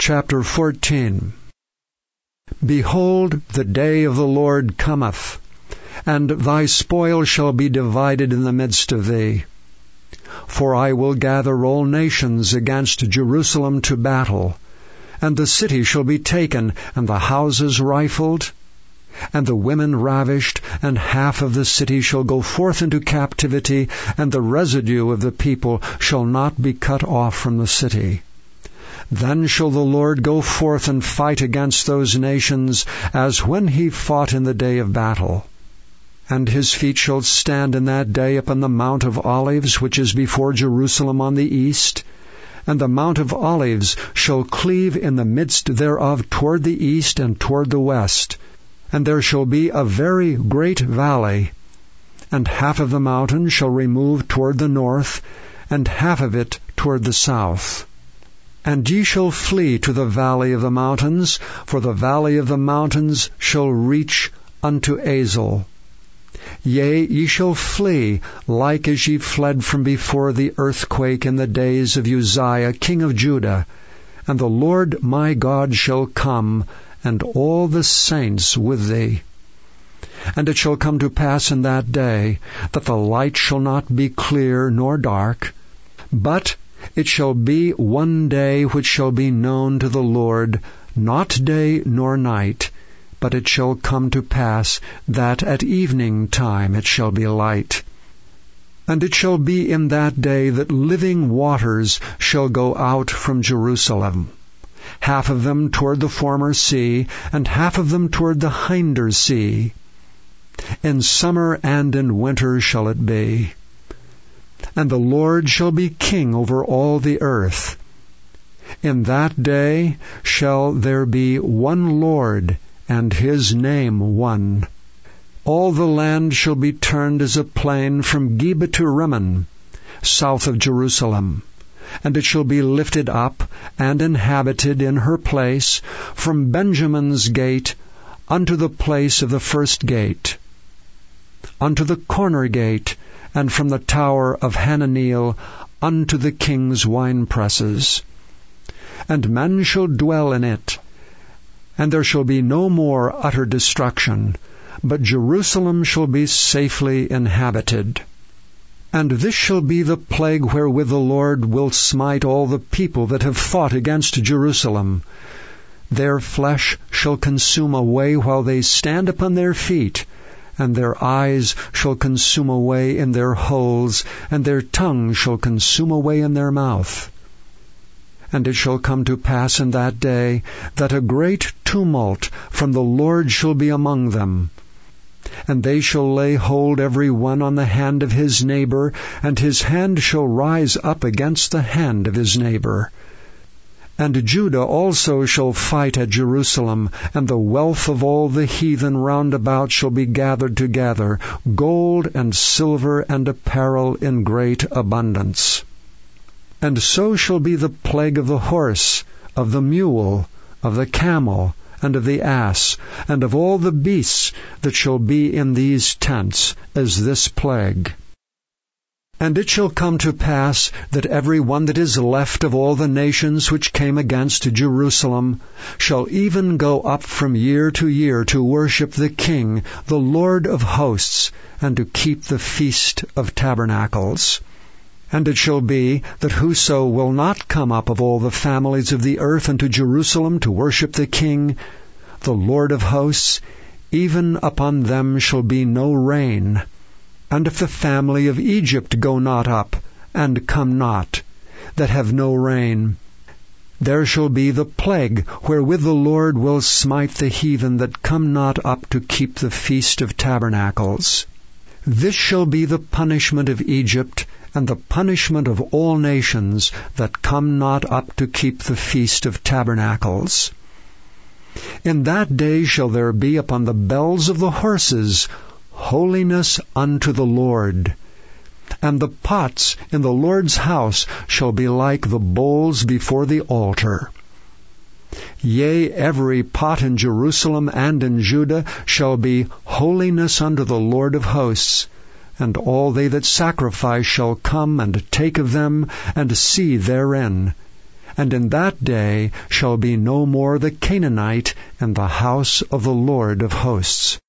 Chapter 14. Behold, the day of the Lord cometh, and thy spoil shall be divided in the midst of thee. For I will gather all nations against Jerusalem to battle, and the city shall be taken, and the houses rifled, and the women ravished, and half of the city shall go forth into captivity, and the residue of the people shall not be cut off from the city. Then shall the Lord go forth and fight against those nations, as when he fought in the day of battle. And his feet shall stand in that day upon the Mount of Olives, which is before Jerusalem on the east. And the Mount of Olives shall cleave in the midst thereof toward the east and toward the west. And there shall be a very great valley. And half of the mountain shall remove toward the north, and half of it toward the south. And ye shall flee to the valley of the mountains, for the valley of the mountains shall reach unto Azel. Yea, ye shall flee, like as ye fled from before the earthquake in the days of Uzziah king of Judah. And the Lord my God shall come, and all the saints with thee. And it shall come to pass in that day, that the light shall not be clear nor dark, but it shall be one day which shall be known to the Lord, not day nor night. But it shall come to pass that at evening time it shall be light. And it shall be in that day that living waters shall go out from Jerusalem, half of them toward the former sea, and half of them toward the hinder sea. In summer and in winter shall it be. And the Lord shall be king over all the earth. In that day shall there be one Lord, and his name one. All the land shall be turned as a plain from Geba to Rimmon, south of Jerusalem. And it shall be lifted up, and inhabited in her place, from Benjamin's gate unto the place of the first gate, unto the corner gate, and from the tower of Hananeel unto the king's winepresses. And men shall dwell in it, and there shall be no more utter destruction, but Jerusalem shall be safely inhabited. And this shall be the plague wherewith the Lord will smite all the people that have fought against Jerusalem. Their flesh shall consume away while they stand upon their feet, and their eyes shall consume away in their holes, and their tongue shall consume away in their mouth. And it shall come to pass in that day that a great tumult from the Lord shall be among them. And they shall lay hold every one on the hand of his neighbor, and his hand shall rise up against the hand of his neighbor. And Judah also shall fight at Jerusalem, and the wealth of all the heathen round about shall be gathered together, gold and silver and apparel in great abundance. And so shall be the plague of the horse, of the mule, of the camel, and of the ass, and of all the beasts that shall be in these tents, as this plague. And it shall come to pass that every one that is left of all the nations which came against Jerusalem shall even go up from year to worship the King, the Lord of hosts, and to keep the Feast of Tabernacles. And it shall be that whoso will not come up of all the families of the earth unto Jerusalem to worship the King, the Lord of hosts, even upon them shall be no rain. And if the family of Egypt go not up, and come not, that have no rain, there shall be the plague wherewith the Lord will smite the heathen that come not up to keep the Feast of Tabernacles. This shall be the punishment of Egypt, and the punishment of all nations that come not up to keep the Feast of Tabernacles. In that day shall there be upon the bells of the horses holiness unto the Lord. And the pots in the Lord's house shall be like the bowls before the altar. Yea, every pot in Jerusalem and in Judah shall be holiness unto the Lord of hosts, and all they that sacrifice shall come and take of them, and see therein. And in that day shall be no more the Canaanite in the house of the Lord of hosts.